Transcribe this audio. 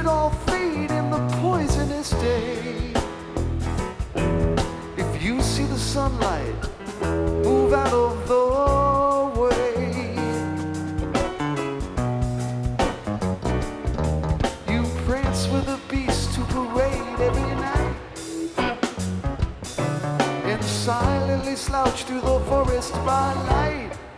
all fade in the poisonous day. If you see the sunlight, move out of the way. You prance with the beast to parade every night, and silently slouch through the forest by night.